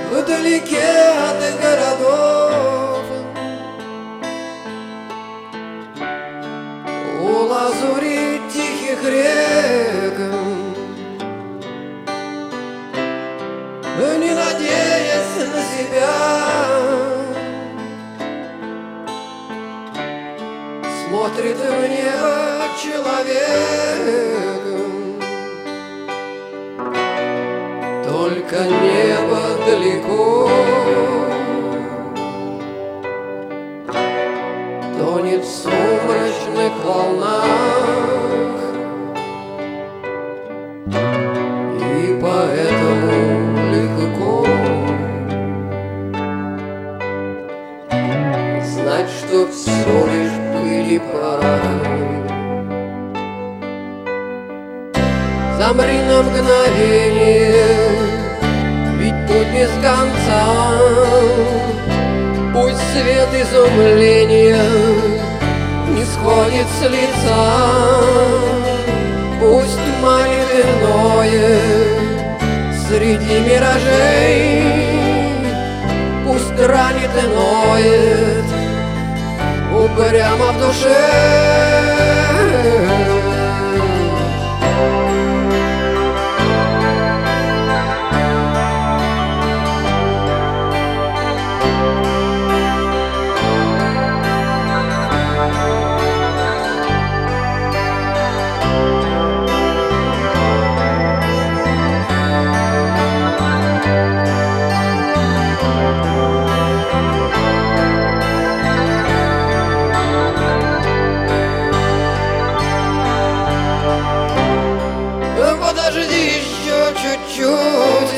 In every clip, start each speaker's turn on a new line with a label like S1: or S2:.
S1: вдалеке от городов, у лазури тихих рек, не надеясь на себя, смотрит в небо человек. Только небо далеко тонет в сумрачных волнах, и поэтому легко знать, что все лишь пыль и прах. Замри на мгновение, ведь путь без конца. Пусть свет изумления не сходит с лица. Пусть манит иное среди миражей, пусть ранит и ноет упрямо в душе. Подожди еще чуть-чуть,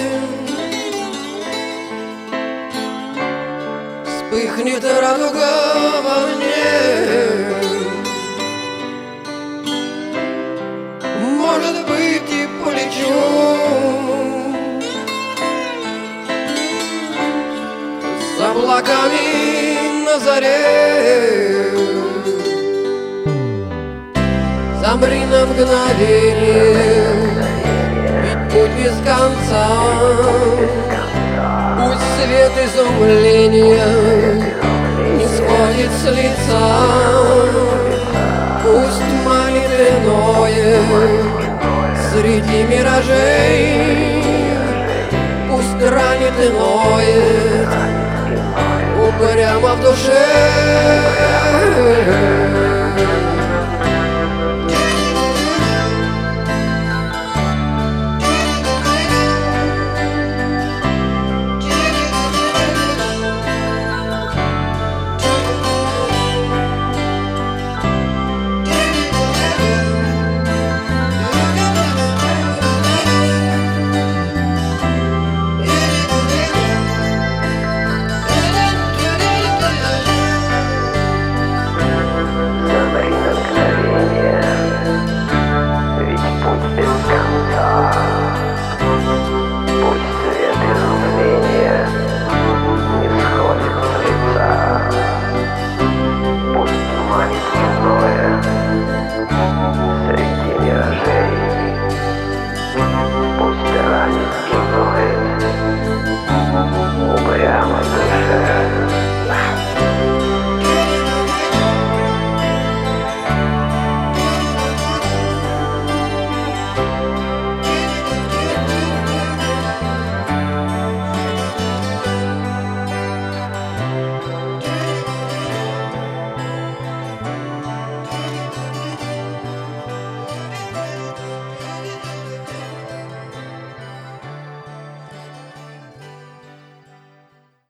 S1: вспыхнет радуга во мне. Может быть, и полечу с облаками на заре. Замри на мгновение, ведь путь без конца. Пусть свет изумления не сходит с лица. Пусть манит иное среди миражей, пусть ранит и ноет упрямо в душе.